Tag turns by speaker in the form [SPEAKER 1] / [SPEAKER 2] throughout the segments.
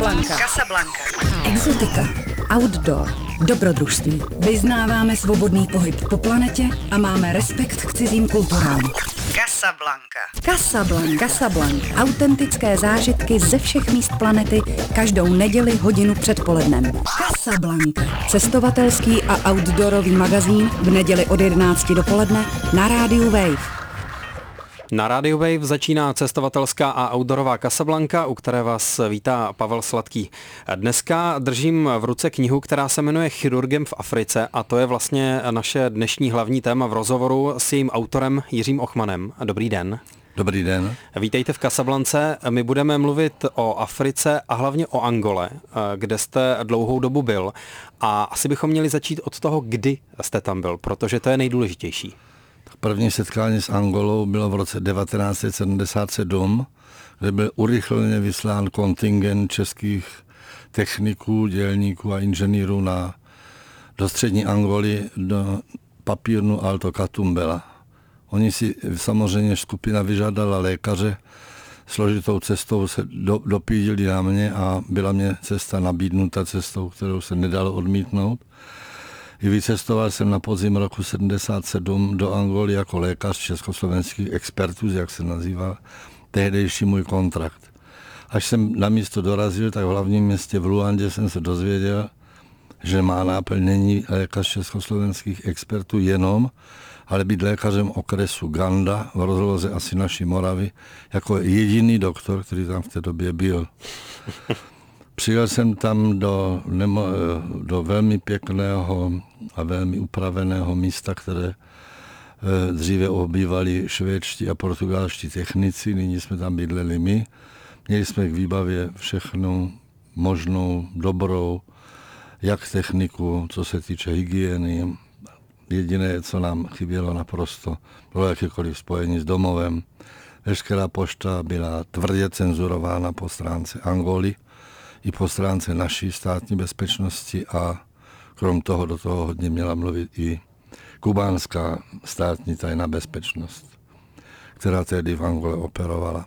[SPEAKER 1] Casablanca. Exotika, outdoor, dobrodružství. Vyznáváme svobodný pohyb po planetě a máme respekt k cizím kulturám. Casablanca. Autentické zážitky ze všech míst planety každou neděli hodinu před polednem. Casablanca. Cestovatelský a outdoorový magazín v neděli od 11 dopoledne na rádiu Wave.
[SPEAKER 2] Na rádiu Wave začíná cestovatelská a outdoorová Casablanca, u které vás vítá Pavel Sladký. Dneska držím v ruce knihu, která se jmenuje Chirurgem v Africe a to je vlastně naše dnešní hlavní téma v rozhovoru s jejím autorem Jiřím Ochmanem. Dobrý den.
[SPEAKER 3] Dobrý den.
[SPEAKER 2] Vítejte v Casablance. My budeme mluvit o Africe a hlavně o Angole, kde jste dlouhou dobu byl. A asi bychom měli začít od toho, kdy jste tam byl, protože to je nejdůležitější.
[SPEAKER 3] První setkání s Angolou bylo v roce 1977, kde byl urychleně vyslán kontingent českých techniků, dělníků a inženýrů do střední Angoly, do papírnu Alto Katumbela. Oni si samozřejmě skupina vyžádala lékaře, složitou cestou se dopídili na mě a byla mě cesta nabídnuta cestou, kterou se nedalo odmítnout. I vycestoval jsem na podzim roku 1977 do Angoly jako lékař československých expertů, jak se nazývá tehdejší můj kontrakt. Až jsem na místo dorazil, tak v hlavním městě v Luandě jsem se dozvěděl, že má náplň není lékař československých expertů jenom, ale být lékařem okresu Ganda v rozloze asi naší Moravy jako jediný doktor, který tam v té době byl. Přijel jsem tam do velmi pěkného a velmi upraveného místa, které dříve obývali švédští a portugalští technici, nyní jsme tam bydleli my. Měli jsme k výbavě všechno možnou, dobrou, jak techniku, co se týče hygieny. Jediné, co nám chybělo naprosto, bylo jakékoliv spojení s domovem. Veškerá pošta byla tvrdě cenzurována po stránce Angoly i po stránce naší státní bezpečnosti a krom toho do toho hodně měla mluvit i kubánská státní tajná bezpečnost, která tehdy v Angole operovala.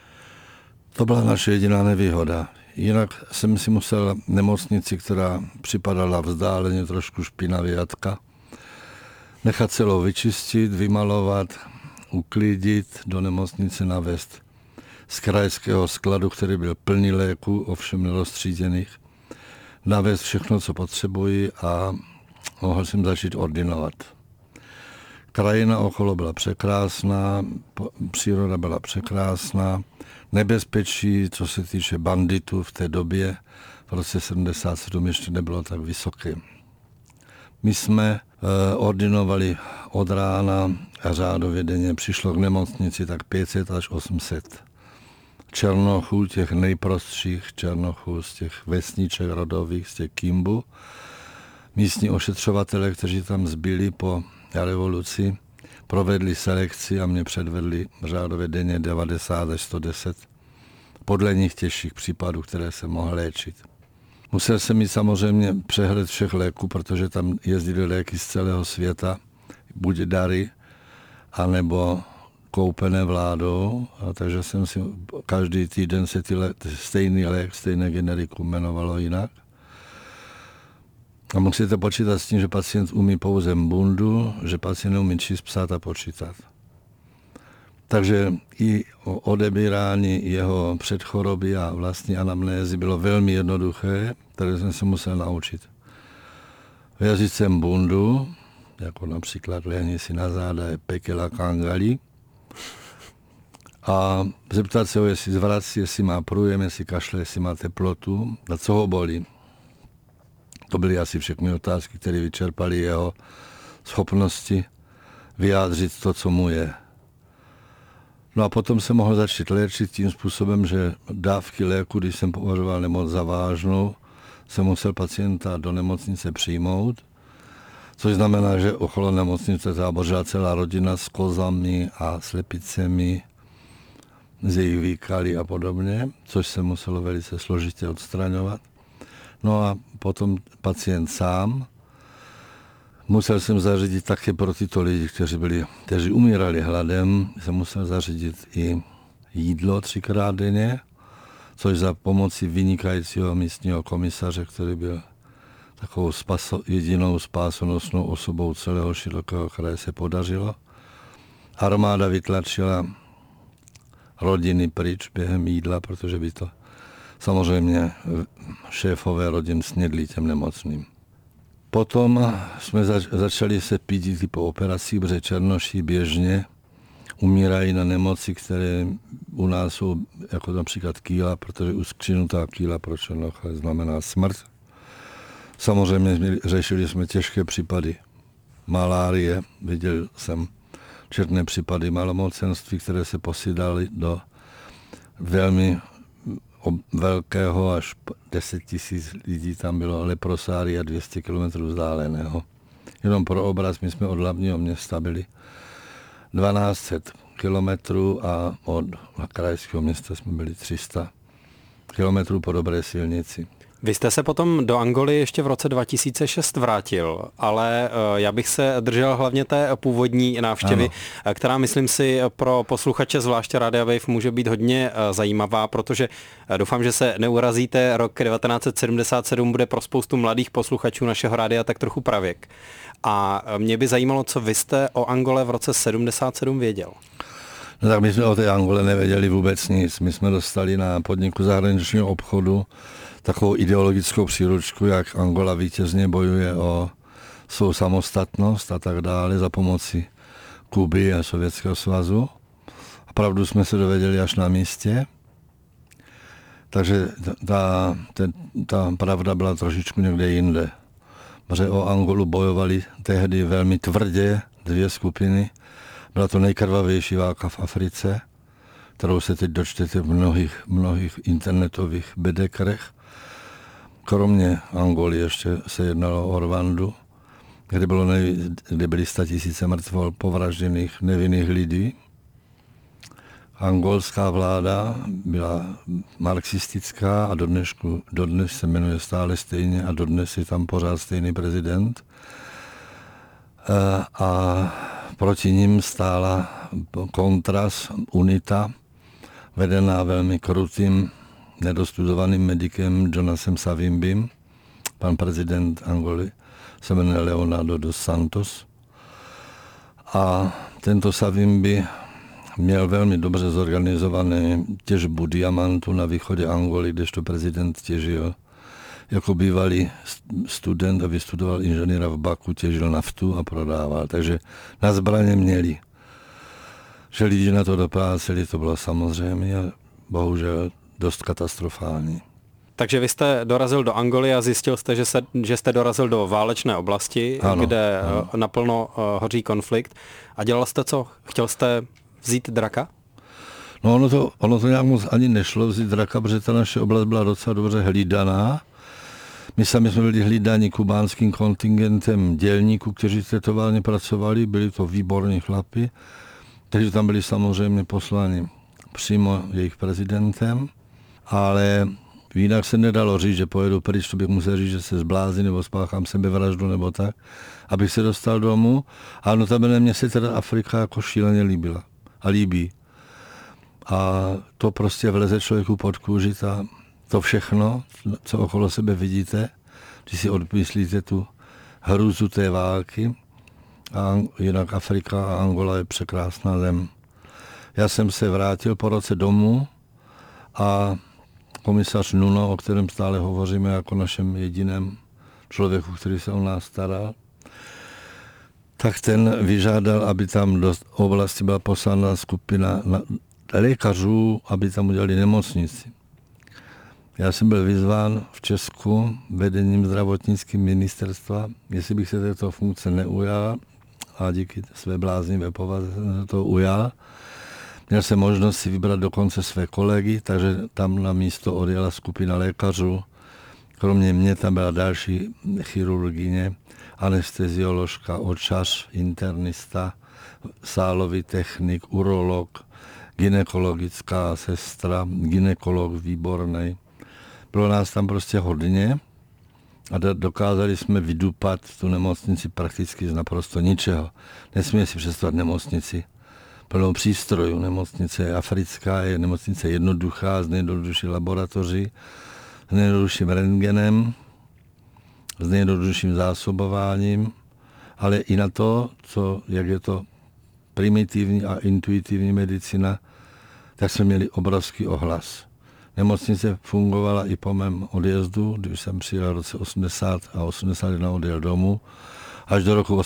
[SPEAKER 3] To byla naše jediná nevýhoda. Jinak jsem si musel nemocnici, která připadala vzdáleně trošku špinavětka, nechat celou vyčistit, vymalovat, uklidit, do nemocnice navést z krajského skladu, který byl plný léků, ovšem neroztříděných, navést všechno, co potřebuji a mohl jsem začít ordinovat. Krajina okolo byla překrásná, příroda byla překrásná, nebezpečí, co se týče banditů v té době, v roce 77 ještě nebylo tak vysoké. My jsme ordinovali od rána a řádově denně přišlo k nemocnici tak 500 až 800 černochů, těch nejprostších černochů z těch vesniček rodových, z těch Kimbu. Místní ošetřovatelé, kteří tam zbyli po revoluci, provedli selekci a mě předvedli řádově denně 90 až 110 podle nich těžších případů, které se mohl léčit. Musel jsem mít samozřejmě přehled všech léků, protože tam jezdily léky z celého světa, buď dary, anebo koupené vládou, a takže jsem si každý týden se stejný lék, stejné generikum jmenovalo jinak. A musíte počítat s tím, že pacient umí pouze mbundu, že pacient neumí číst, psát a počítat. Takže i odebírání jeho předchoroby a vlastní anamnézy bylo velmi jednoduché, které jsem se musel naučit. V jazyce mbundu, jako například lehni si na záda je pekela kangali, a zeptat se ho, jestli zvrací, jestli má průjem, jestli kašle, jestli má teplotu a co ho bolí. To byly asi všechny otázky, které vyčerpaly jeho schopnosti vyjádřit to, co mu je. No a potom se mohl začít léčit tím způsobem, že dávky léku, když jsem považoval nemoc za vážnou, jsem musel pacienta do nemocnice přijmout, což znamená, že okolo nemocnice tábořila celá rodina s kozami a slepicemi, z jejich výkaly a podobně, což se muselo velice složitě odstraňovat. No a potom pacient sám. Musel jsem zařídit také pro tyto lidi, kteří umírali hladem, jsem musel zařídit i jídlo 3krát denně, což za pomoci vynikajícího místního komisaře, který byl takovou jedinou spásonosnou osobou celého širokého kraje, se podařilo. Armáda vytlačila rodiny pryč během jídla, protože by to samozřejmě šéfové rodin snědli těm nemocným. Potom jsme začali se pídit po operacích, protože černoši běžně umírají na nemoci, které u nás jsou jako například kýla, protože uskřinutá kýla pro černocha znamená smrt. Samozřejmě řešili jsme těžké případy malárie, viděl jsem četné případy malomocenství, které se posídaly do velmi velkého, až 10 000 lidí tam bylo leprosária 200 km vzdáleného. Jenom pro obraz, my jsme od hlavního města byli 1200 kilometrů a od krajského města jsme byli 300 kilometrů po dobré silnici.
[SPEAKER 2] Vy jste se potom do Angoly ještě v roce 2006 vrátil, ale já bych se držel hlavně té původní návštěvy, ano, která, myslím si, pro posluchače zvláště Rádia Wave může být hodně zajímavá, protože doufám, že se neurazíte, rok 1977 bude pro spoustu mladých posluchačů našeho rádia tak trochu pravěk. A mě by zajímalo, co vy jste o Angole v roce 77 věděl.
[SPEAKER 3] No tak my jsme o té Angole nevěděli vůbec nic. My jsme dostali na podniku zahraničního obchodu takovou ideologickou příručku, jak Angola vítězně bojuje o svou samostatnost a tak dále za pomoci Kuby a Sovětského svazu. A pravdu jsme se dověděli až na místě. Takže ta pravda byla trošičku někde jinde. Protože o Angolu bojovali tehdy velmi tvrdě dvě skupiny. Byla to nejkrvavější válka v Africe, kterou se teď dočtete v mnohých internetových bedekrech. Kromě Angoly ještě se jednalo o Rwandu, kde byly 100 000 mrtvol povražděných nevinných lidí. Angolská vláda byla marxistická a dodnes se jmenuje stále stejně a dodnes je tam pořád stejný prezident. A proti ním stála kontras, UNITA, vedená velmi krutým, nedostudovaným medikem Jonasem Savimbim. Pan prezident Angoly se jmenuje Leonardo dos Santos. A tento Savimbi měl velmi dobře zorganizované těžbu diamantu na východě Angoly, kdežto prezident těžil jako bývalý student a vystudoval inženýra v Baku, těžil naftu a prodával. Takže na zbraně měli. Že lidi na to dopláceli, to bylo samozřejmě, bohužel dost katastrofální.
[SPEAKER 2] Takže vy jste dorazil do Angoly a zjistil jste, že jste dorazil do válečné oblasti, ano, kde naplno hoří konflikt. A dělal jste co? Chtěl jste vzít draka?
[SPEAKER 3] No ono to nějak moc ani nešlo vzít draka, protože ta naše oblast byla docela dobře hlídaná. My sami jsme byli hlídáni kubánským kontingentem dělníků, kteří tetoválně pracovali, byli to výborní chlapi, kteří tam byli samozřejmě posláni přímo jejich prezidentem, ale jinak se nedalo říct, že pojedu pryč, to bych musel říct, že se zblází nebo spáchám sebevraždu nebo tak, abych se dostal domů. A notabene mě se teda Afrika jako šíleně líbila a líbí. A to prostě vleze člověku pod kůži, to všechno, co okolo sebe vidíte, když si odmyslíte tu hrůzu té války. A jinak Afrika a Angola je překrásná zem. Já jsem se vrátil po roce domů a komisař Nuno, o kterém stále hovoříme jako našem jediném člověku, který se o nás staral, tak ten vyžádal, aby tam do oblasti byla poslána skupina lékařů, aby tam udělali nemocnici. Já jsem byl vyzván v Česku vedením zdravotnického ministerstva, jestli bych se této funkce neujal, a díky své bláznivé povaze jsem se to ujal. Měl jsem možnost si vybrat dokonce své kolegy, takže tam na místo odjela skupina lékařů. Kromě mě tam byla další chirurgyně, anestezioložka, očař, internista, sálový technik, urolog, gynekologická sestra, gynekolog výborný. Bylo nás tam prostě hodně a dokázali jsme vydupat tu nemocnici prakticky z naprosto ničeho. Nesmíme si představit nemocnici plnou přístrojů. Nemocnice africká je nemocnice jednoduchá, s nejjednodušší laboratoří, s nejjednodušším rentgenem, s nejjednodušším zásobováním, ale i na to, jak je to primitivní a intuitivní medicina, tak jsme měli obrovský ohlas. Nemocnice fungovala i po mém odjezdu, když jsem přijel v roce 80 a 81 odjel domů, až do roku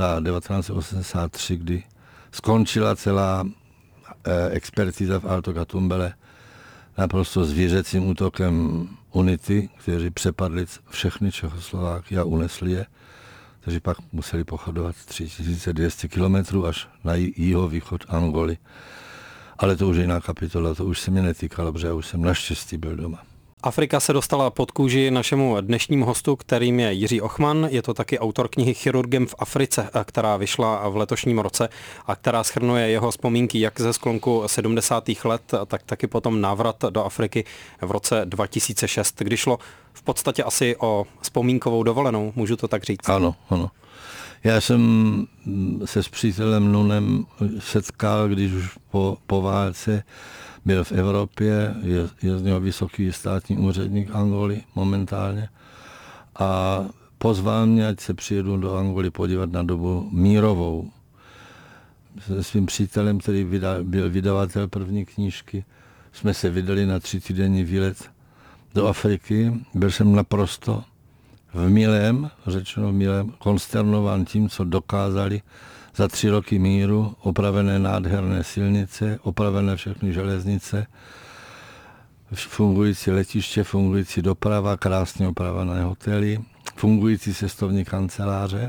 [SPEAKER 3] 1983, kdy skončila celá expertíza v Alto Catumbele naprosto zvířecím útokem Unity, kteří přepadli všechny Čechoslováky a unesli je. Takže pak museli pochodovat 3200 kilometrů až na jihovýchod Angoly. Ale to už je jiná kapitola, to už se mě netýkalo, protože já už jsem naštěstí byl doma.
[SPEAKER 2] Afrika se dostala pod kůži našemu dnešnímu hostu, kterým je Jiří Ochman. Je to taky autor knihy Chirurgem v Africe, která vyšla v letošním roce a která shrnuje jeho vzpomínky jak ze sklonku 70. let, tak taky potom návrat do Afriky v roce 2006, kdy šlo v podstatě asi o vzpomínkovou dovolenou, můžu to tak říct?
[SPEAKER 3] Ano. Já jsem se s přítelem Nunem setkal, když už po válce byl v Evropě, je z něho vysoký státní úředník Angoly momentálně a pozval mě, ať se přijedu do Angoly podívat na dobu mírovou. Se svým přítelem, který byl vydavatel první knížky, jsme se vydali na 3týdenní výlet do Afriky. Byl jsem naprosto řečeno v milém, konsternován tím, co dokázali za 3 roky míru, opravené nádherné silnice, opravené všechny železnice, fungující letiště, fungující doprava, krásně opravené hotely, fungující cestovní kanceláře.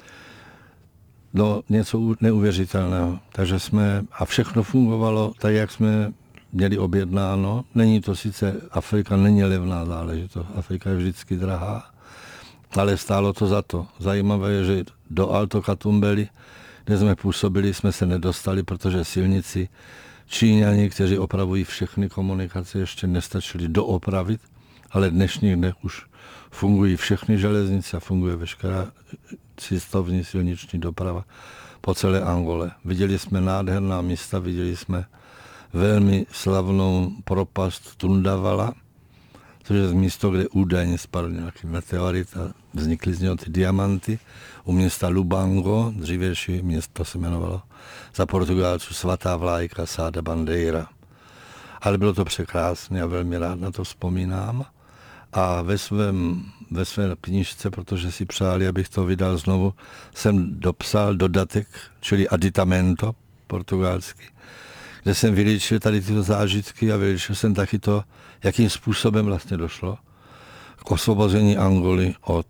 [SPEAKER 3] No, něco neuvěřitelného. Takže a všechno fungovalo tak, jak jsme měli objednáno. Není to sice, Afrika není levná záležitost, Afrika je vždycky drahá, ale stálo to za to. Zajímavé je, že do Alto Catumbely, kde jsme působili, jsme se nedostali, protože silnici Číňani, kteří opravují všechny komunikace, ještě nestačili doopravit, ale dnešních dnech už fungují všechny železnice a funguje veškerá cestovní silniční doprava po celé Angole. Viděli jsme nádherná místa, viděli jsme velmi slavnou propast Tundavala, což je místo, kde údajně spadl nějaký meteorit a vznikly z něho ty diamanty. U města Lubango, dřívější město se jmenovalo za Portugalců Svatá vlajka, Sada Bandeira. Ale bylo to překrásné a velmi rád na to vzpomínám. A ve své knížce, protože si přáli, abych to vydal znovu, jsem dopsal dodatek, čili aditamento portugalsky, kde jsem vylíčil tady tyto zážitky a vylíčil jsem taky to, jakým způsobem vlastně došlo k osvobození Angoly od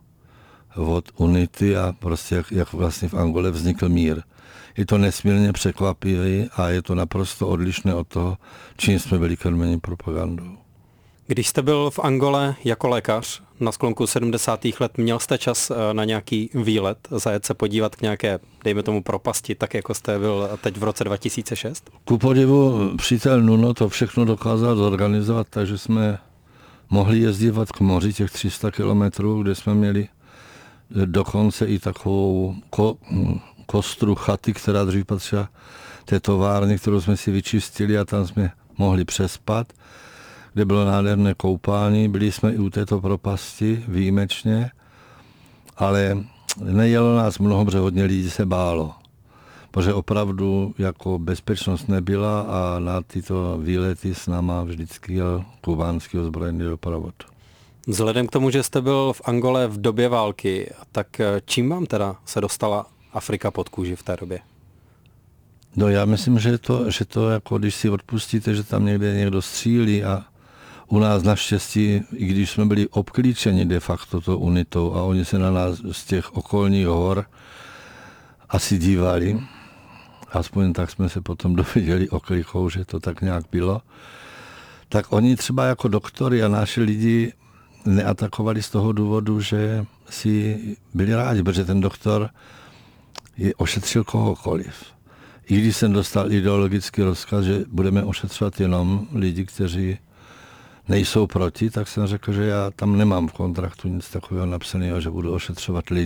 [SPEAKER 3] Unity a prostě jak vlastně v Angole vznikl mír. Je to nesmírně překvapivé a je to naprosto odlišné od toho, čím jsme byli krmeni propagandou.
[SPEAKER 2] Když jste byl v Angole jako lékař na sklonku 70. let, měl jste čas na nějaký výlet, zajet se podívat k nějaké, dejme tomu, propasti, tak jako jste byl teď v roce 2006?
[SPEAKER 3] Ku podivu přítel Nuno to všechno dokázal zorganizovat, takže jsme mohli jezdívat k moři těch 300 kilometrů, kde jsme měli dokonce i takovou kostru chaty, která dřív patřila té továrny, kterou jsme si vyčistili a tam jsme mohli přespat, kde bylo nádherné koupání. Byli jsme i u této propasti výjimečně, ale nejelo nás mnoho, protože hodně lidí se bálo. Protože opravdu jako bezpečnost nebyla a na tyto výlety s náma vždycky jel kubánský ozbrojený doprovod.
[SPEAKER 2] Vzhledem k tomu, že jste byl v Angole v době války, tak čím vám teda se dostala Afrika pod kůži v té době?
[SPEAKER 3] No já myslím, že to jako když si odpustíte, že tam někdo střílí a u nás naštěstí, i když jsme byli obklíčeni de facto to unitou a oni se na nás z těch okolních hor asi dívali, aspoň tak jsme se potom dověděli oklikou, že to tak nějak bylo, tak oni třeba jako doktory a naši lidi neatakovali z toho důvodu, že si byli rádi, protože ten doktor ošetřil kohokoliv. I když jsem dostal ideologický rozkaz, že budeme ošetřovat jenom lidi, kteří nejsou proti, tak jsem řekl, že já tam nemám v kontraktu nic takového napsaného, že budu ošetřovat lidi,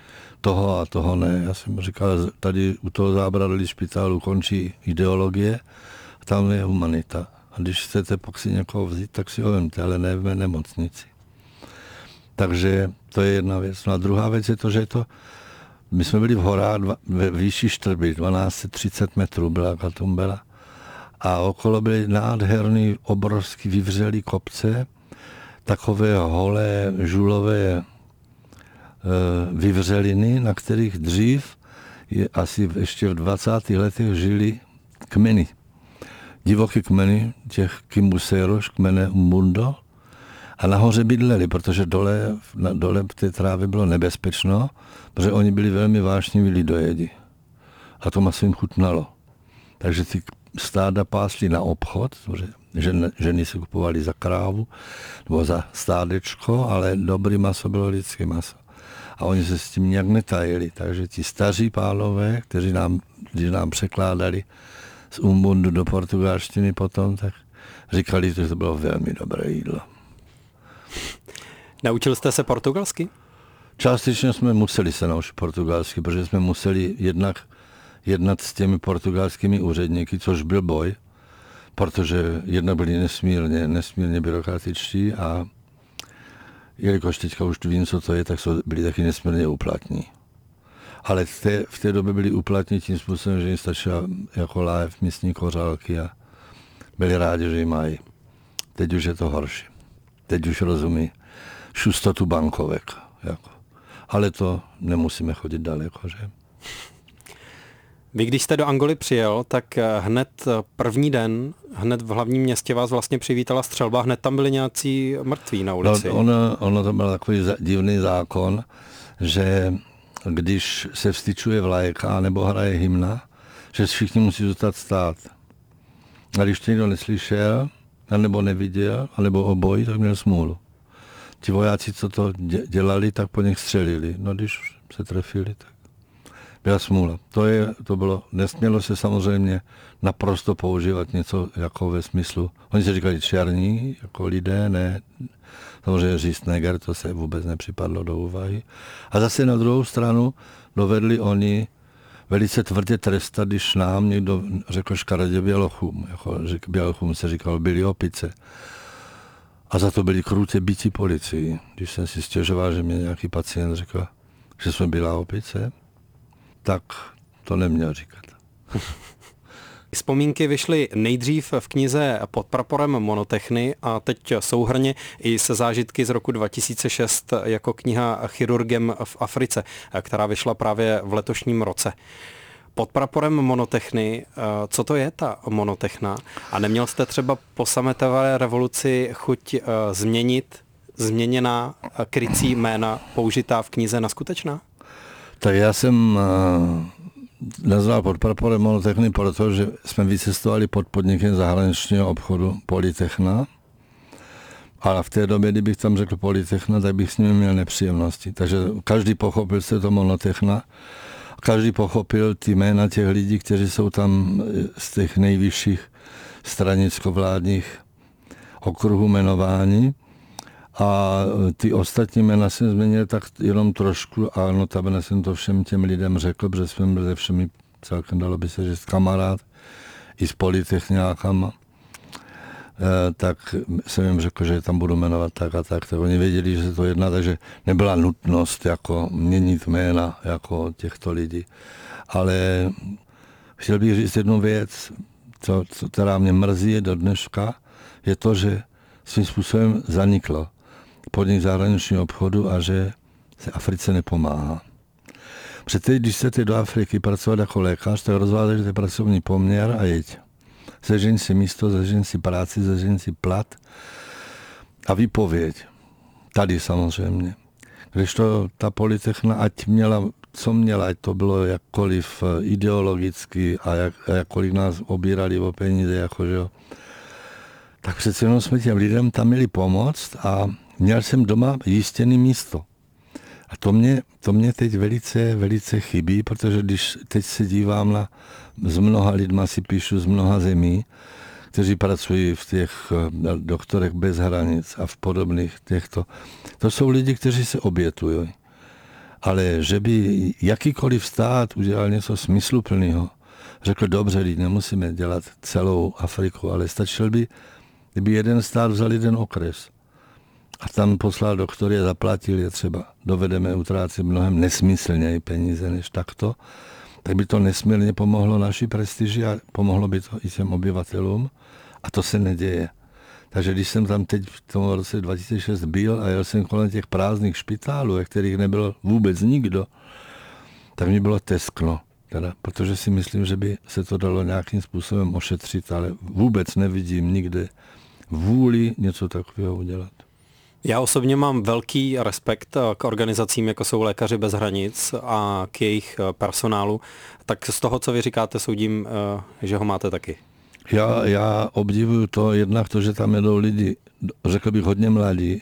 [SPEAKER 3] toho a toho ne. Já jsem říkal, tady u toho zábradlí špitálu končí ideologie, a tam je humanita. A když chcete pak si někoho vzít, tak si ho vemte, ale ne v nemocnici. Takže to je jedna věc. No a druhá věc je to, že my jsme byli v horách ve výši Štrby, 1230 metrů byla Katumbela. A okolo byly nádherný, obrovský vyvřelý kopce, takové holé, žulové vyvřeliny, na kterých dřív, asi ještě v 20. letech, žili kmeny. Divoké kmeny, těch Kimbuseroš, kmene Umbundo, a nahoře bydleli, protože dole v té trávě bylo nebezpečno, protože oni byli velmi vášniví lidojedi. A to maso jim chutnalo. Takže ty stáda pásli na obchod, ženy si kupovali za krávu nebo za stádečko, ale dobrý maso bylo lidské maso. A oni se s tím nějak netajili. Takže ti staří pánové, kteří nám překládali z Umbundu do portugalštiny potom, tak říkali, že to bylo velmi dobré jídlo.
[SPEAKER 2] Naučil jste se portugalsky?
[SPEAKER 3] Částečně jsme museli se naučit portugalsky, protože jsme museli jednat s těmi portugalskými úředníky, což byl boj, protože jednak byli nesmírně byrokratičtí a jelikož teďka už vím, co to je, tak byli taky nesmírně úplatní. Ale v té době byli úplatní tím způsobem, že jim stačila jako láhev místní kořálky a byli rádi, že ji mají. Teď už je to horší. Teď už rozumí šustotu bankovek. Jako. Ale to nemusíme chodit daleko, že?
[SPEAKER 2] Vy, když jste do Angoly přijel, tak hned první den, hned v hlavním městě vás vlastně přivítala střelba, hned tam byli nějací mrtví na ulici.
[SPEAKER 3] No, ono to byl takový divný zákon, že když se vstyčuje vlajka nebo hraje hymna, že všichni musí zůstat stát. A když to někdo neslyšel, nebo neviděl, alebo obojí, tak měl smůlu. Ti vojáci, co to dělali, tak po nich střelili. No když se trefili, tak byla smůla. To bylo, nesmělo se samozřejmě naprosto používat něco jako ve smyslu. Oni se říkali černí, jako lidé, ne. Samozřejmě říct neger, to se vůbec nepřipadlo do úvahy. A zase na druhou stranu dovedli oni velice tvrdě trestat, když nám někdo řekl škaredě bělochům. Jako bělochům se říkalo byli opice. A za to byli krutě bíti policii. Když jsem si stěžoval, že mě nějaký pacient řekl, že jsme byla opice, tak to neměl říkat.
[SPEAKER 2] Vzpomínky vyšly nejdřív v knize Pod praporem Monotechny a teď souhrnně i se zážitky z roku 2006 jako kniha Chirurgem v Africe, která vyšla právě v letošním roce. Pod praporem Monotechny, co to je ta monotechna? A neměl jste třeba po sametové revoluci chuť změnit změněná krycí jména použitá v knize na skutečná?
[SPEAKER 3] Tak já jsem nazval Pod praporem Monotechny, protože jsme vycestovali pod podnikem zahraničního obchodu Polytechna. Ale v té době, kdybych tam řekl Polytechna, tak bych s nimi měl nepříjemnosti. Takže každý pochopil se to Monotechna. Každý pochopil ty jména těch lidí, kteří jsou tam z těch nejvyšších stranicko-vládních okruhů jmenování. A ty ostatní jména jsem změnil tak jenom trošku a notabene jsem to všem těm lidem řekl, protože jsem byl se všemi celkem, dalo by se říct, kamarád i s polytechňákama. Tak jsem jim řekl, že tam budu jmenovat tak a tak oni věděli, že se to jedná, takže nebyla nutnost jako měnit jména jako těchto lidí. Ale chtěl bych říct jednu věc, která mě mrzí do dneška, je to, že svým způsobem zaniklo podnik zahraničního obchodu a že se Africe nepomáhá. Protože když chcete do Afriky pracovat jako lékař, tak rozvážete pracovní poměr a jeď. Sežeň si místo, sežeň si práci, sežeň si plat a výpověď. Tady samozřejmě. Kdežto ta Polytechna, ať měla, co měla, ať to bylo jakkoliv ideologicky a jakkoliv nás obírali o peníze, jakože, tak přece jenom jsme těm lidem tam měli pomoct a měl jsem doma jistěné místo. A to mě teď velice, velice chybí, protože když teď se dívám s mnoha lidma si píšu z mnoha zemí, kteří pracují v těch doktorech bez hranic a v podobných těchto. To jsou lidi, kteří se obětují. Ale že by jakýkoliv stát udělal něco smysluplného, řekl dobře, nemusíme dělat celou Afriku, ale stačil by, kdyby jeden stát vzal jeden okres a tam poslal doktory a zaplatil je třeba. Dovedeme utrácet mnohem nesmyslněji peníze než takto, tak by to nesmírně pomohlo naší prestiži a pomohlo by to i těm obyvatelům a to se neděje. Takže když jsem tam teď v tom roce 2006 byl a jel jsem kolem těch prázdných špitálů, ve kterých nebyl vůbec nikdo, tak mi bylo teskno. Teda, protože si myslím, že by se to dalo nějakým způsobem ošetřit, ale vůbec nevidím nikde vůli něco takového udělat.
[SPEAKER 2] Já osobně mám velký respekt k organizacím, jako jsou Lékaři bez hranic a k jejich personálu. Tak z toho, co vy říkáte, soudím, že ho máte taky.
[SPEAKER 3] Já obdivuju to jednak to, že tam jedou lidi, řekl bych hodně mladí,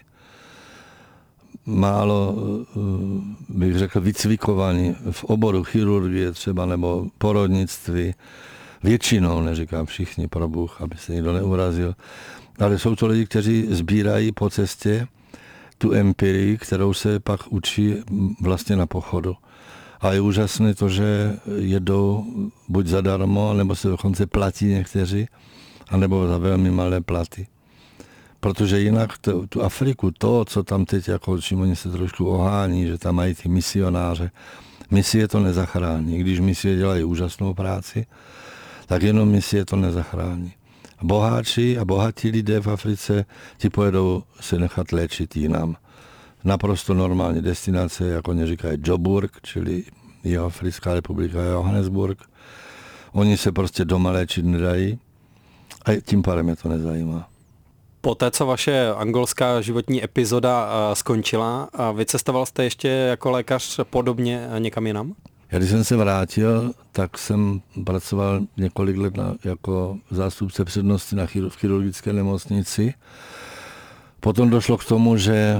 [SPEAKER 3] málo, bych řekl, vycvikovaní v oboru chirurgie třeba nebo porodnictví. Většinou, neříkám všichni, pro Bůh, aby se nikdo neurazil. Ale jsou to lidi, kteří sbírají po cestě tu empirii, kterou se pak učí vlastně na pochodu. A je úžasné to, že jedou buď zadarmo, nebo se dokonce platí někteří, anebo za velmi malé platy. Protože jinak tu Afriku, to, co tam teď, jako čím oni se trošku ohání, že tam mají ty misionáře, misie to nezachrání. Když misie dělají úžasnou práci, tak jenom misie to nezachrání. Boháči a bohatí lidé v Africe, ti pojedou se nechat léčit jinam. Naprosto normální destinace, jako oni říkají Joburg, čili Jihoafrická republika Johannesburg. Oni se prostě doma léčit nedají a tím pádem je to nezajímá.
[SPEAKER 2] Poté, co vaše angolská životní epizoda skončila, vycestoval jste ještě jako lékař podobně někam jinam?
[SPEAKER 3] Já když jsem se vrátil, tak jsem pracoval několik let jako zástupce přednosti v chirurgické nemocnici. Potom došlo k tomu, že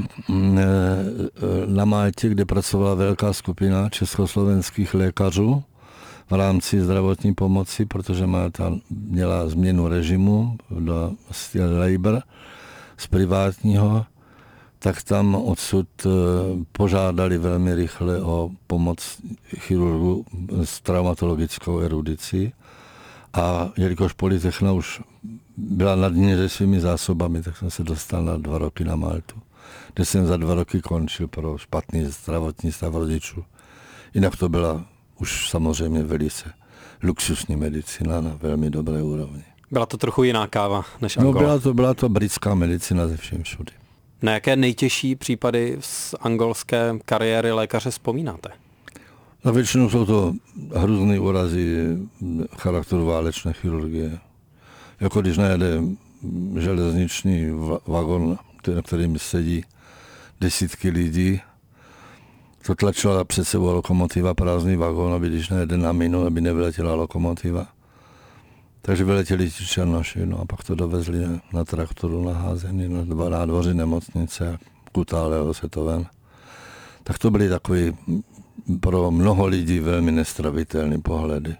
[SPEAKER 3] na Maltě, kde pracovala velká skupina československých lékařů v rámci zdravotní pomoci, protože Malta měla změnu režimu do styl labor z privátního, tak tam odsud požádali velmi rychle o pomoc chirurgu s traumatologickou erudicí. A jelikož Polytechna už byla na dně se svými zásobami, tak jsem se dostal na 2 roky na Maltu, kde jsem za 2 roky končil pro špatný zdravotní stav rodičů. Jinak to byla už samozřejmě velice luxusní medicina na velmi dobré úrovni.
[SPEAKER 2] Byla to trochu jiná káva než Angola?
[SPEAKER 3] No byla to britská medicina ze všem všudy.
[SPEAKER 2] Na jaké nejtěžší případy z angolské kariéry lékaře vzpomínáte?
[SPEAKER 3] Na většinou jsou to hrůzné úrazy charakteru válečné chirurgie. Jako když najede železniční vagon, na kterým sedí desítky lidí, to tlačila před sebou lokomotiva, prázdný vagon, aby když najede na minu, aby nevyletěla lokomotiva. Takže vyletěli ti černoši, no a pak to dovezli na traktoru naházený na nádvoří nemocnice a kutálelo se to ven. Tak to byly takový pro mnoho lidí velmi nestravitelné pohledy.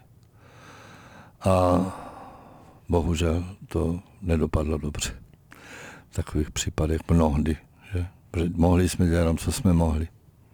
[SPEAKER 3] A bohužel to nedopadlo dobře. V takových případech mnohdy, že mohli jsme dělat jenom, co jsme mohli.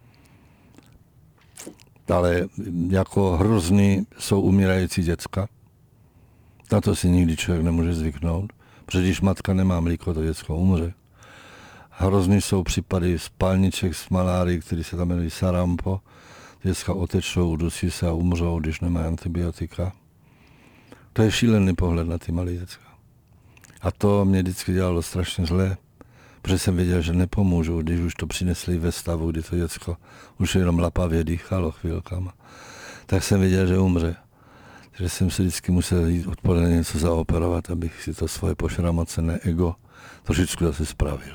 [SPEAKER 3] Ale jako hrozný jsou umírající děcka. Na to si nikdy člověk nemůže zvyknout, protože když matka nemá mlíko, to děcko umře. Hrozný jsou případy spalniček s malárií, který se tam jmenují sarampo. Děcka otečou, udusí se a umřou, když nemají antibiotika. To je šílený pohled na ty malé děcka. A to mě vždycky dělalo strašně zlé, protože jsem věděl, že nepomůžu, když už to přinesli ve stavu, kdy to děcko už jenom lapavě dýchalo chvílkama. Tak jsem věděl, že umře. Takže jsem se vždycky musel jít odpoledne něco zaoperovat, abych si to svoje pošramocené ego trošičku zase spravil.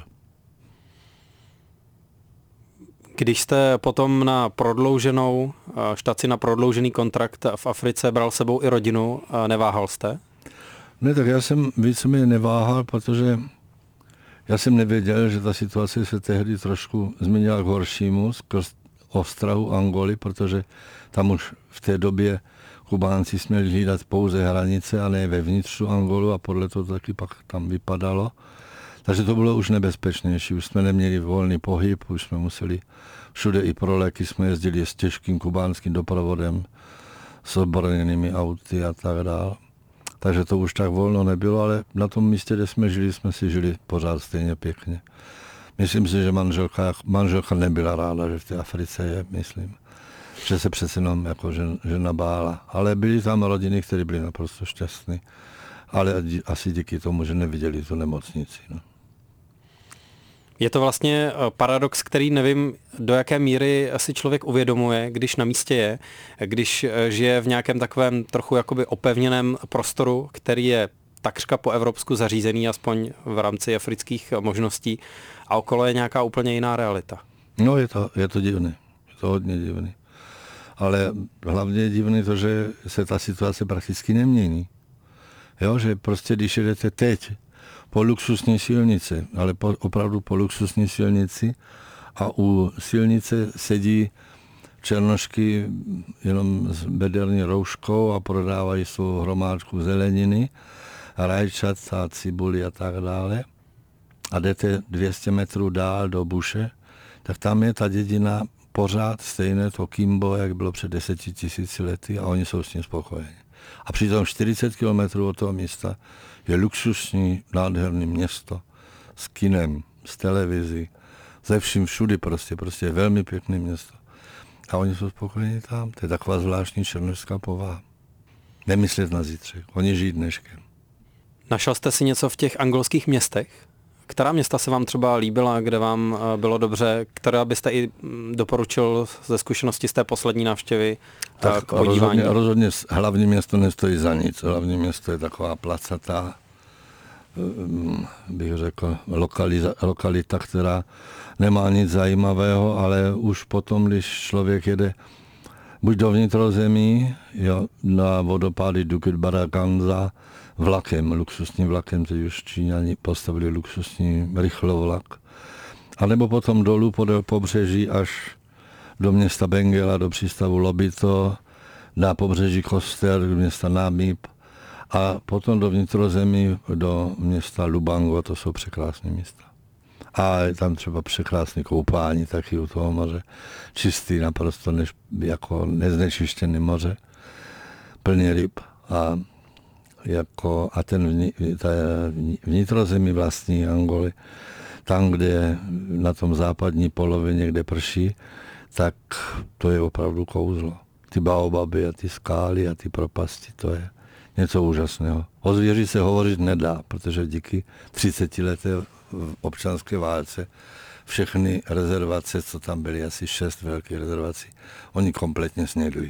[SPEAKER 2] Když jste potom na prodlouženou štaci, na prodloužený kontrakt v Africe bral sebou i rodinu, neváhal jste?
[SPEAKER 3] Ne, tak já jsem víceméně neváhal, protože já jsem nevěděl, že ta situace se tehdy trošku změnila k horšímu skrz ostrahu Angoly, protože tam už v té době Kubánci směli hlídat pouze hranice a ne vevnitř Angolu a podle toho taky pak tam vypadalo. Takže to bylo už nebezpečnější, už jsme neměli volný pohyb, už jsme museli všude i pro léky jsme jezdili s těžkým kubánským doprovodem, s odborněnými auty a tak dále. Takže to už tak volno nebylo, ale na tom místě, kde jsme si žili pořád stejně pěkně. Myslím si, že manželka nebyla ráda, že v té Africe je, myslím. Že se přece jenom jako žena bála. Ale byly tam rodiny, které byly naprosto šťastné. Ale asi díky tomu, že neviděli tu nemocnici. No.
[SPEAKER 2] Je to vlastně paradox, který nevím, do jaké míry asi člověk uvědomuje, když na místě je, když žije v nějakém takovém trochu jakoby opevněném prostoru, který je takřka po evropsku zařízený, aspoň v rámci afrických možností, a okolo je nějaká úplně jiná realita.
[SPEAKER 3] No je to divné, je to hodně divné. Ale hlavně je divné to, že se ta situace prakticky nemění. Jo, že prostě když jedete teď po luxusní silnici, ale opravdu po luxusní silnici a u silnice sedí černošky jenom s bederní rouškou a prodávají svou hromádku zeleniny, rajčat a cibuli a tak dále. A jdete 200 metrů dál do buše, tak tam je ta dědina pořád stejné to Kimbo, jak bylo před 10 000 lety a oni jsou s tím spokojeni. A přitom 40 kilometrů od toho místa je luxusní, nádherné město s kinem, s televizí, ze vším všudy prostě je velmi pěkné město. A oni jsou spokojeni tam, to je taková zvláštní černošská povaha. Nemyslet na zítřek, oni žijí dneškem.
[SPEAKER 2] Našel jste si něco v těch angolských městech? Která města se vám třeba líbila, kde vám bylo dobře, která byste i doporučil ze zkušenosti z té poslední návštěvy k podívání?
[SPEAKER 3] Rozhodně hlavní město nestojí za nic. Hlavní město je taková placatá, bych řekl, lokalita, která nemá nic zajímavého, ale už potom, když člověk jede buď do vnitrozemí, na vodopády Bukit Baraganza, vlakem, luxusním vlakem, teď už Číňani postavili luxusní rychlovlak. A nebo potom dolů po pobřeží až do města Benguela, do přístavu Lobito, na pobřeží Koster, do města Namib a potom do vnitrozemí, do města Lubango, to jsou překrásné města. A je tam třeba překrásné koupání taky u toho moře, čistý, naprosto jako neznečištěný moře, plný ryb a ten vnitrozemí vlastní Angoly, tam, kde na tom západní polovině, kde prší, tak to je opravdu kouzlo. Ty baobaby a ty skály a ty propasti, to je něco úžasného. O zvěři se hovořit nedá, protože díky 30 leté občanské válce všechny rezervace, co tam byly, asi 6 velkých rezervací, oni kompletně snědli.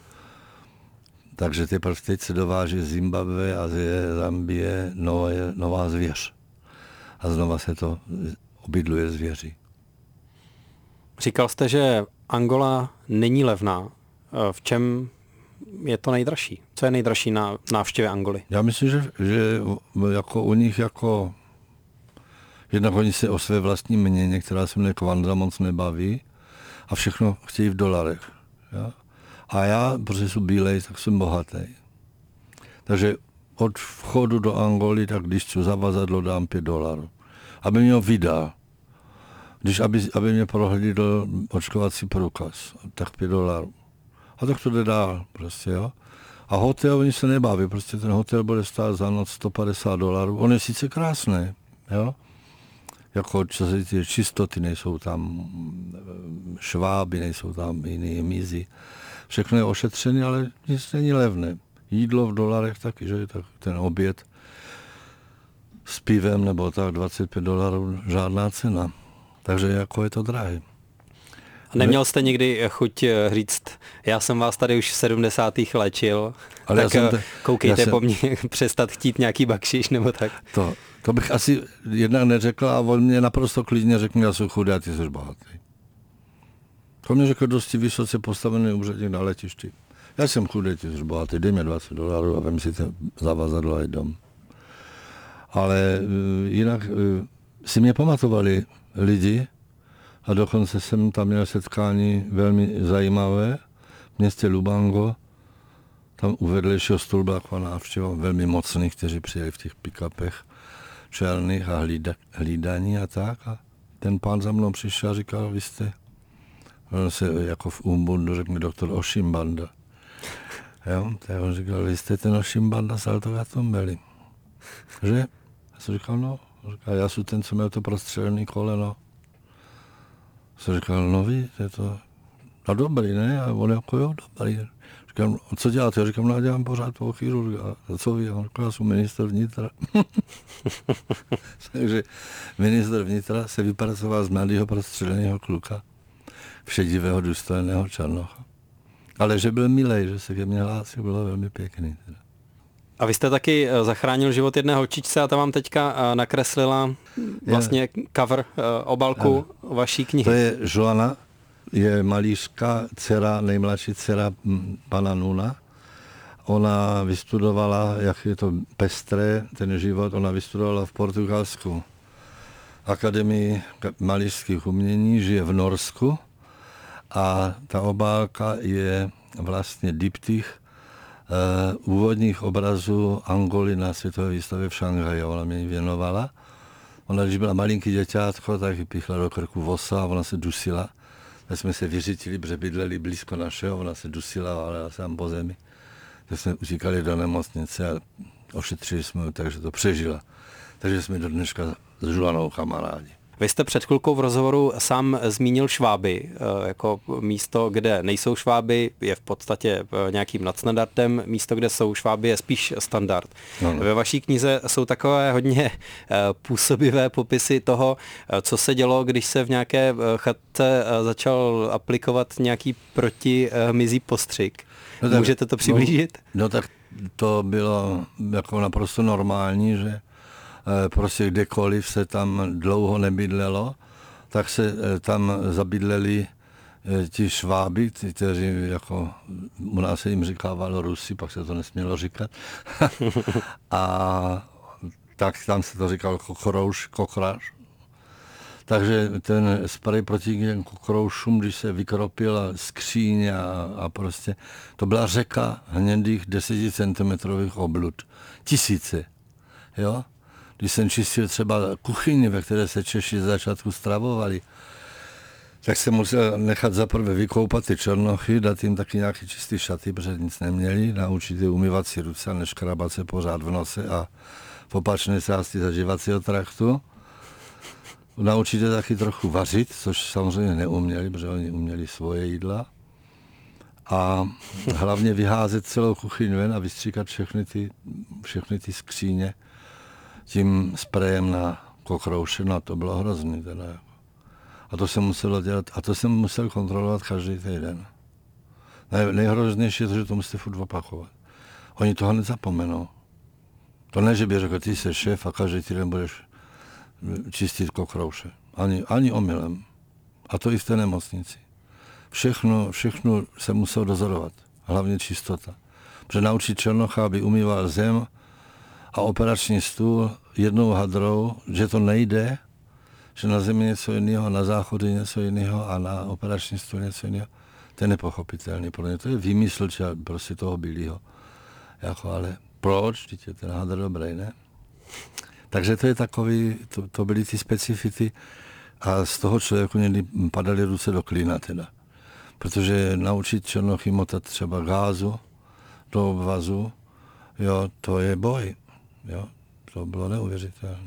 [SPEAKER 3] Takže teprve teď se dováží z Zimbabwe a z Zambie nová zvěř. A znova se to obydluje zvěří.
[SPEAKER 2] Říkal jste, že Angola není levná. V čem je to nejdražší? Co je nejdražší na návštěvě Angoly?
[SPEAKER 3] Já myslím, že jako u nich jednak oni se o své vlastní měně, která se mne Kwanza moc nebaví a všechno chtějí v dolarech. Ja? A já, protože jsem bílej, tak jsem bohatý. Takže od vchodu do Angoly, tak když chci zavazadlo, dám $5. Aby mě ho vydal. Aby mě prohlídl očkovací průkaz, tak $5. A tak to jde dál prostě, jo. A hotel, oni se nebaví, prostě ten hotel bude stát za noc $150. On je sice krásný, jo. Jako co se týče čistoty, nejsou tam šváby, nejsou tam jiné mízy. Všechno je ošetřené, ale nic není levné. Jídlo v dolarech taky, že tak ten oběd s pivem nebo tak $25 žádná cena. Takže jako je to drahé.
[SPEAKER 2] A neměl jste někdy chuť říct, já jsem vás tady už v 70. léčil, ale tak koukejte po mně, přestat chtít nějaký bakšiš nebo tak?
[SPEAKER 3] To bych asi jednak neřekl a on mě naprosto klidně řekl, já jsem chudý a ty jsi bohatý. To mě řekl dosti vysoce postavený úředník na letišti. Já jsem chudý, ty jsi bohatý, dej mě $20 a vem si to zavazadlo a jít dom. Ale jinak si mě pamatovali lidi a dokonce jsem tam měl setkání velmi zajímavé v městě Lubango. Tam u vedlejšího stolu byla taková návštěva velmi mocných, kteří přijeli v těch pick-upech. černých a hlídaní a tak. A ten pán za mnou přišel a říkal, vy jste, on se jako v Umbundu řekne doktor Oshimbanda. Jo, tak on říkal, vy jste ten Oshimbanda z Altogatombery. Že? Já jsem říkal, no. Říkal, já jsem ten, co měl to prostřelený koleno. Jsem říkal, no ví, je to no dobrý, ne? A on jako, jo, dobrý. Říkám, co děláte? Já říkám, no dělám pořád toho chirurga. A co ví? On říkal, já jsem ministr vnitra. Takže ministr vnitra se vypracoval z mladého prostřeleného kluka, všedivého, důstojného černocha. Ale že byl milej, že se ke mně hlásil, bylo velmi pěkný. Teda.
[SPEAKER 2] A vy jste taky zachránil život jedné holčičce a ta vám teďka nakreslila vlastně cover, obálku vaší knihy.
[SPEAKER 3] To je Joana, je malířka, dcera, nejmladší dcera pana Nuna. Ona vystudovala, jak je to pestré, ten život, ona vystudovala v Portugalsku Akademii malířských umění, žije v Norsku a ta obálka je vlastně diptych úvodních obrazů Angoly na světové výstavě v Šanghaji. Ona mě věnovala. Ona, když byla malinký děťátko, tak ji píchla do krku vosa a ona se dusila. Tak jsme se vyřítili, protože bydleli blízko našeho, ona se dusila, ale sám po zemi. Tak jsme utíkali do nemocnice a ošetřili jsme ji, takže to přežila. Takže jsme do dneška s Žulanou kamarádi.
[SPEAKER 2] Vy jste před chvilkou v rozhovoru sám zmínil Šváby jako místo, kde nejsou Šváby, je v podstatě nějakým nadstandardem, místo, kde jsou Šváby, je spíš standard. No. Ve vaší knize jsou takové hodně působivé popisy toho, co se dělo, když se v nějaké chatce začal aplikovat nějaký protihmyzí postřik. No tak, můžete to přiblížit?
[SPEAKER 3] No tak to bylo jako naprosto normální, že prostě kdekoliv se tam dlouho nebydlelo, tak se tam zabydleli ti Šváby, kteří jako u nás se jim říkávalo Rusy, pak se to nesmělo říkat. A tak tam se to říkalo kokráš. Takže ten spray proti těm kokroušům, když se vykropila skříň a prostě, to byla řeka hnědých 10 centimetrových oblud. Tisíce, jo? Když jsem čistil třeba kuchyni, ve které se Češi z začátku stravovali, tak jsem musel nechat zaprvé vykoupat ty černochy, dát jim taky nějaké čisté šaty, protože nic neměli, naučit je umývat si ruce a neškrabat se pořád v nose a v opačné části zažívacího traktu. Naučit je taky trochu vařit, což samozřejmě neuměli, protože oni uměli svoje jídla. A hlavně vyházet celou kuchyň ven a vystříkat všechny ty skříně tím sprejem na kokrouše, no to bylo hrozný teda. A to jsem musel dělat, a to jsem musel kontrolovat každý týden. Nejhroznější je to, že to musíte furt opakovat. Oni toho nezapomenou. To ne, že by řekl, ty jsi šéf a každý týden budeš čistit kokrouše. Ani omylem. A to i v té nemocnici. Všechno se musel dozorovat. Hlavně čistota. Protože naučit černocha, aby umýval zem a operační stůl jednou hadrou, že to nejde, že na zemi něco jiného, na záchodě něco jiného a na operační stůl něco jiného, to je nepochopitelný. Pro mě to je výmysl prostě toho bílého. Jako, ale proč? Teď je ten hadr dobrý, ne? Takže to je takový, to byly ty specifity a z toho člověku někdy padaly ruce do klína teda. Protože naučit černochy motat třeba gázu do obvazu, jo, to je boj. Jo, to bylo neuvěřitelné.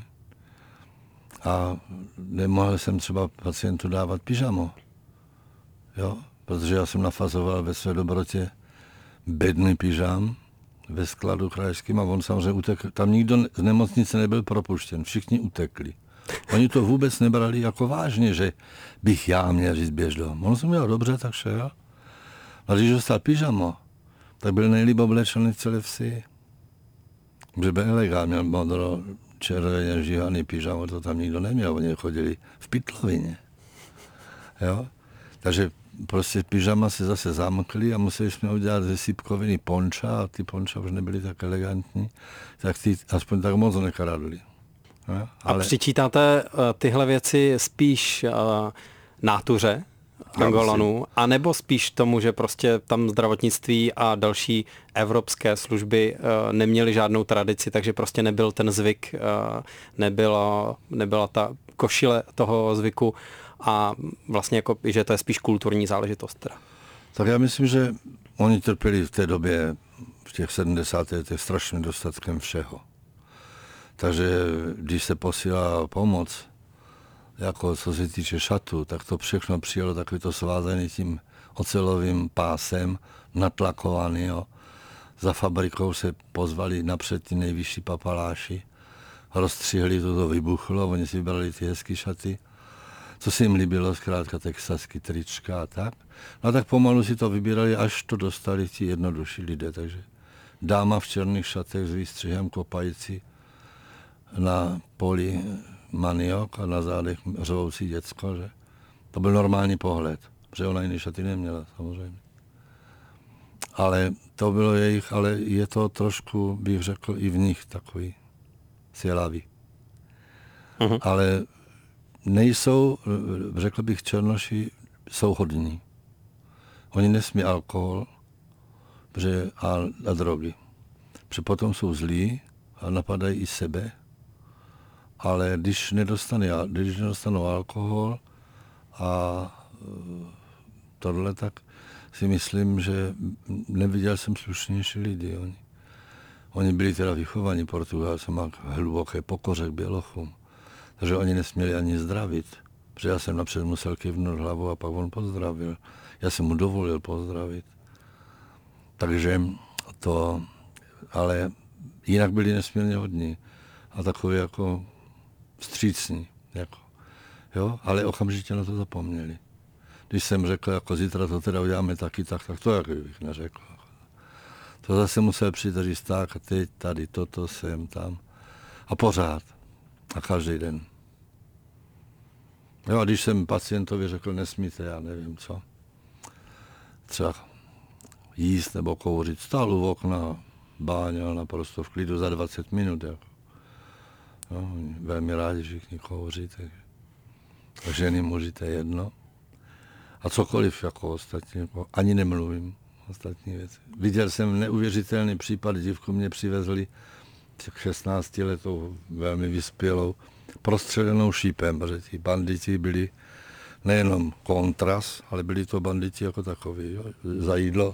[SPEAKER 3] A nemohl jsem třeba pacientu dávat pyžamo, jo, protože já jsem nafazoval ve své dobrotě bedný pyžam ve skladu krajským a on samozřejmě utekl. Tam nikdo z nemocnice nebyl propuštěn, všichni utekli. Oni to vůbec nebrali jako vážně, že bych já měl říct běž domů. On jsem měl dobře, tak šel. A když dostal pyžamo, tak byl nejlíp oblečený v celé vsi. Že byl elegant, měl modro, červeně žíhaný pyžamo, to tam nikdo neměl, oni chodili v pytlovině. Jo? Takže prostě pyžama se zase zamkly a museli jsme udělat ze sypkoviny ponča a ty ponča už nebyly tak elegantní, tak ty aspoň tak moc nekradli.
[SPEAKER 2] Ale... A přičítáte tyhle věci spíš nátuře Angolanů, anebo spíš tomu, že prostě tam zdravotnictví a další evropské služby neměly žádnou tradici, takže prostě nebyl ten zvyk, nebyla ta košile toho zvyku a vlastně jako, že to je spíš kulturní záležitost teda.
[SPEAKER 3] Tak já myslím, že oni trpěli v té době, v těch 70. letech strašným dostatkem všeho. Takže když se posílá pomoc, jako co se týče šatu, tak to všechno přijelo takový to svázaný tím ocelovým pásem, natlakovaný. Jo. Za fabrikou se pozvali napřed ty nejvyšší papaláši, rozstřihli, to vybuchlo, oni si vybrali ty hezký šaty, co se jim líbilo, zkrátka texasky trička a tak. No a tak pomalu si to vybírali, až to dostali ti jednodušší lidé, takže dáma v černých šatech s výstřihem kopající na poli maniok a na zádech řvoucí děcko, že to byl normální pohled, protože ona jiný šaty neměla, samozřejmě. Ale to bylo jejich, ale je to trošku, bych řekl, i v nich takový silavý. Ale nejsou, řekl bych, černoši jsou hodní. Oni nesmí alkohol a drogy. Protože potom jsou zlí a napadají i sebe. Ale když nedostanou alkohol a tohle, tak si myslím, že neviděl jsem slušnější lidi. Oni byli teda vychovaní Portugalcem a hluboké pokoře k bělochům. Takže oni nesměli ani zdravit. Protože já jsem napřed musel kývnout hlavu a pak on pozdravil. Já jsem mu dovolil pozdravit. Takže to, ale jinak byli nesmírně hodní. A takový jako vstřícní. Jako, jo? Ale okamžitě na to zapomněli. Když jsem řekl, jako zítra to teda uděláme taky, tak to jak bych neřekl. To zase musel přijít a říct tak a teď tady, toto, sem, tam. A pořád. A každý den. Jo, a když jsem pacientovi řekl, nesmíte, já nevím co, třeba jíst nebo kouřit, stál u okna, báňal naprosto v klidu za 20 minut. Jako. Jo, velmi rádi všichni kouří, takže ženy, muži, to je jedno. A cokoliv jako ostatní, jako ani nemluvím ostatní věci. Viděl jsem neuvěřitelný případ, dívku mě přivezli 16 letou, velmi vyspělou, prostřelenou šípem, protože ti banditi byli nejenom kontras, ale byli to banditi jako takový. Jo. Za jídlo,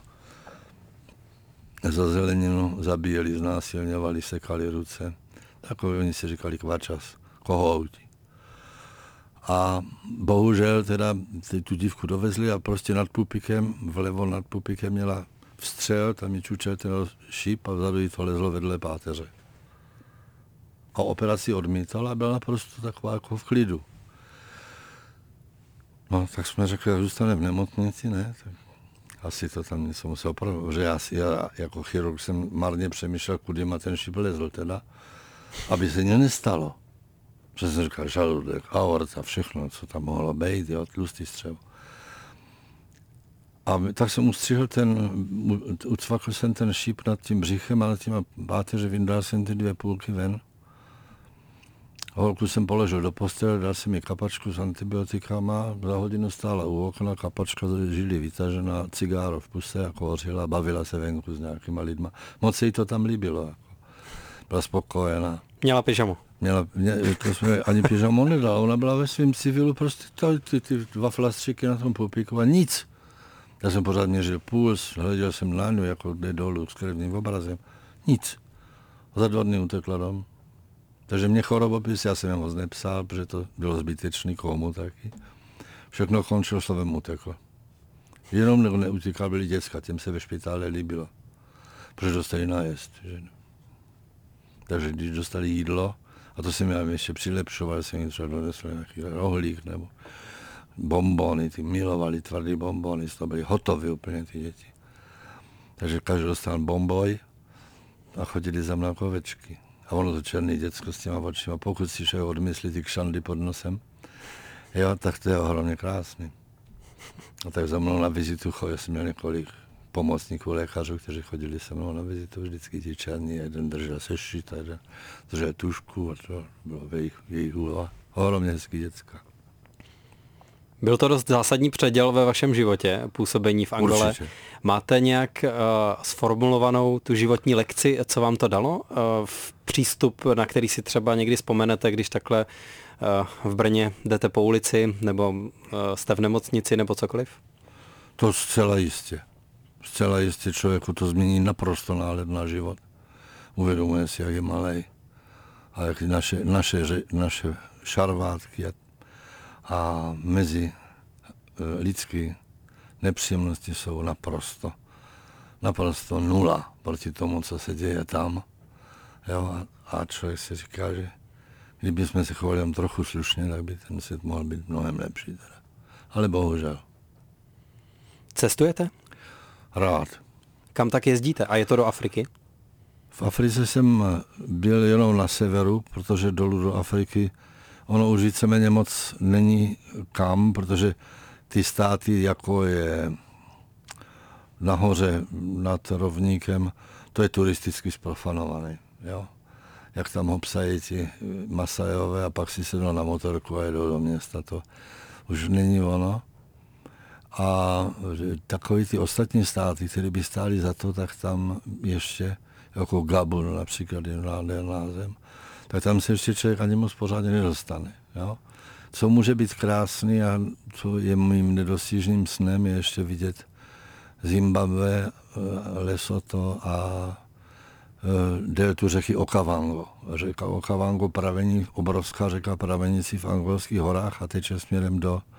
[SPEAKER 3] za zeleninu zabíjeli, znásilňovali, sekali ruce. Takový oni si říkali kvačas, kohouti. A bohužel teda tu dívku dovezli a prostě nad pupikem, vlevo nad pupikem měla vstřel, tam ji čučel ten šíp a vzadu jí to lezlo vedle páteře. A operaci odmítala a byla naprosto taková jako v klidu. No, tak jsme řekli, že zůstane v nemocnici, ne? Tak asi to tam něco musel opravdu, že já jako chirurg jsem marně přemýšlel, kudy má ten šíp lezl teda, aby se něco nestalo. Že jsem říkal, žaludek, aorta, všechno, co tam mohlo být, jo, tlustý střevo. A tak jsem ucvakl jsem ten šíp nad tím břichem a nad tím páteře, vyndal jsem ty 2 půlky ven. Holku jsem položil do postele, dal jsem mi kapačku s antibiotikama, za hodinu stála u okna, kapačka z žily vytažená, cigáro v puse, jako hořila, bavila se venku s nějakýma lidma. Moc se jí to tam líbilo, jako. Byla spokojená.
[SPEAKER 2] Měla pyžamu.
[SPEAKER 3] To jsme ani pyžamu nedala, ona byla ve svém civilu, prostě ty 2 flastříky na tom pupíku a nic. Já jsem pořád měřil puls, hleděl jsem na ňu, jako jde dolů s krevným obrazem. Nic. Za 2 dny utekla dom. Takže mě chorobopis, já jsem je moc nepsal, protože to bylo zbytečný, komu taky. Všechno končilo slovem utekl. Jenom neutíkal, byli děcka, těm se ve špitále líbilo. Protože dostali nájezd. Že? Takže když dostali jídlo, a to jsem já ještě přilepšoval, jsem jim třeba donesl nějaký rohlík nebo bonbony, ty milovali tvrdý bonbony, to byly hotový úplně ty děti. Takže každý dostal bonboj a chodili za mnou jako ovečky. A ono to černý děcko s těma očima, pokud si šel odmyslit ty kšandy pod nosem, jo, tak to je ohromně krásný. A tak za mnou na vizitu chodil, jsem měl několik pomocníků lékařů, kteří chodili se mnou na vizitu, vždycky ti černí, jeden držel sešit, jeden držel tušku a to bylo jejich úloha. Ohromně hezký děcka.
[SPEAKER 2] Byl to dost zásadní předěl ve vašem životě, působení v Angole.
[SPEAKER 3] Určitě.
[SPEAKER 2] Máte nějak sformulovanou tu životní lekci, co vám to dalo? V přístup, na který si třeba někdy vzpomenete, když takhle v Brně jdete po ulici, nebo jste v nemocnici, nebo cokoliv?
[SPEAKER 3] To zcela jistě. Zcela jistě člověku to změní naprosto náhled na život. Uvědomuje si, jak je malej a jak naše šarvátky a mezi lidské nepříjemnosti jsou naprosto nula proti tomu, co se děje tam. Jo, a člověk si říká, že kdyby jsme se chovali jen trochu slušně, tak by ten svět mohl být mnohem lepší. Teda. Ale bohužel.
[SPEAKER 2] Cestujete?
[SPEAKER 3] Rád.
[SPEAKER 2] Kam tak jezdíte? A je to do Afriky?
[SPEAKER 3] V Africe jsem byl jenom na severu, protože dolů do Afriky ono už víceméně moc není kam, protože ty státy, jako je nahoře nad rovníkem, to je turisticky zprofanované. Jo? Jak tam obsají ti Masajové a pak si sednou na motorku a jedou do města, to už není ono. A takový ty ostatní státy, které by stály za to, tak tam ještě, jako Gabon například, je nádherná zem, tak tam se ještě člověk ani moc pořádně nedostane. Jo? Co může být krásný a co je mým nedostižným snem, je ještě vidět Zimbabwe, Lesotho a deltu řeky Okavango. Řeka Okavango pramení, obrovská řeka pramenící v angolských horách a teče směrem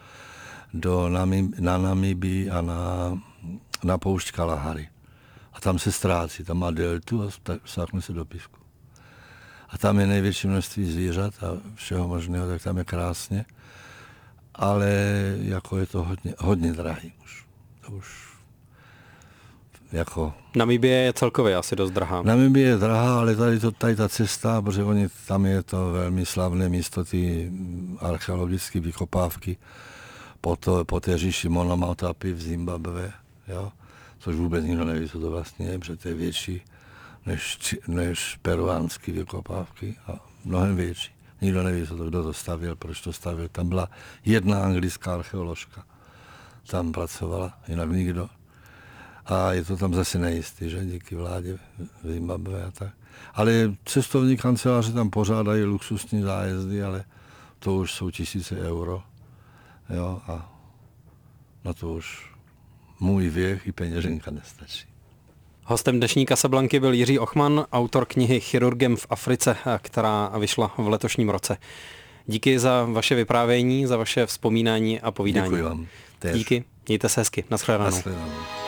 [SPEAKER 3] na Namibii a na poušť Kalahari. A tam se ztrácí, tam má deltu a sákne se do písku. A tam je největší množství zvířat a všeho možného, tak tam je krásně. Ale jako je to hodně drahý už. To už jako...
[SPEAKER 2] Namibie je celkově asi dost drahá.
[SPEAKER 3] Namibie je drahá, ale tady ta cesta, protože tam je to velmi slavné místo, ty archeologické vykopávky po té říši Monomotapy v Zimbabwe, jo? Což vůbec nikdo neví, co to vlastně je, protože to je větší než peruánské vykopávky a mnohem větší. Nikdo neví, kdo to stavěl, proč to stavěl. Tam byla jedna anglická archeoložka. Tam pracovala, jinak nikdo. A je to tam zase nejistý, že díky vládě v Zimbabwe a tak. Ale cestovní kanceláře tam pořádají luxusní zájezdy, ale to už jsou tisíce euro. Jo, a na to už můj věk i peněženka nestačí.
[SPEAKER 2] Hostem dnešní Casablanky byl Jiří Ochman, autor knihy Chirurgem v Africe, která vyšla v letošním roce. Díky za vaše vyprávění, za vaše vzpomínání a povídání.
[SPEAKER 3] Děkuji vám.
[SPEAKER 2] Díky, mějte se hezky. Naschledanou.
[SPEAKER 3] Naschledanou.